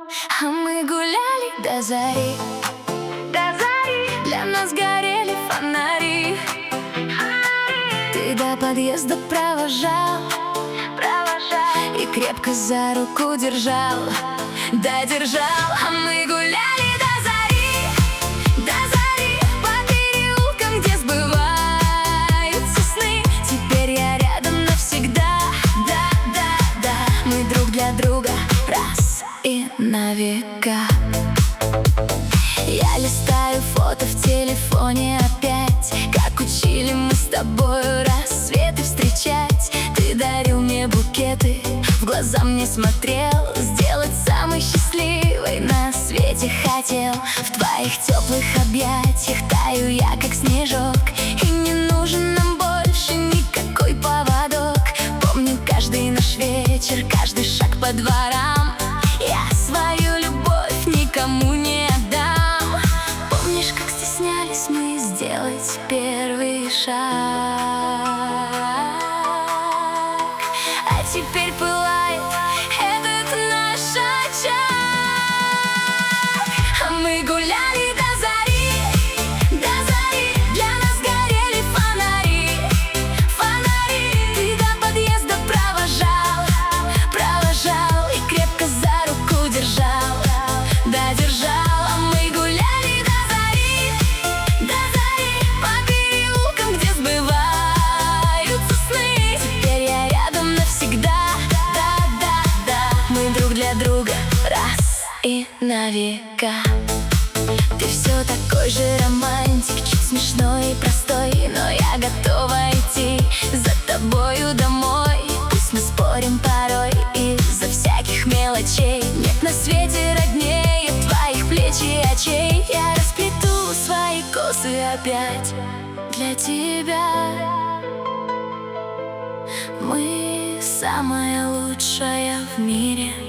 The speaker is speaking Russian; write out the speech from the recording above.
А мы гуляли до зари, для нас горели фонари. Ты до подъезда провожал и крепко за руку держал, додержал. А мы гуляли до зари, по переулкам, где сбываются сны. Теперь я рядом навсегда, да. Мы друг для друга раз и на века. Я листаю фото в телефоне опять, как учили мы с тобою рассветы встречать. Ты дарил мне букеты, в глаза мне смотрел, сделать самой счастливой на свете хотел. В твоих теплых объятиях таю я, как снежок, и не нужен нам больше никакой поводок. Помню каждый наш вечер, каждый шаг по дворам. Я свою любовь никому не отдам. Помнишь, как стеснялись мы сделать первый шаг? А теперь пылает этот наш очаг. А мы гуляли до зари, для нас горели фонари. Ты до подъезда провожал и крепко за руку держал, додержал. А мы гуляли до зари, по переулкам, где сбываются сны. Теперь я рядом навсегда, да. Мы друг для друга раз и на века. Ты все такой же романтик, чуть смешной и простой, но я готова идти за тобою домой. Пусть мы спорим порой из-за всяких мелочей. Нет на свете роднее твоих плеч и очей. Я расплету свои косы опять для тебя. Мы самая лучшая в мире.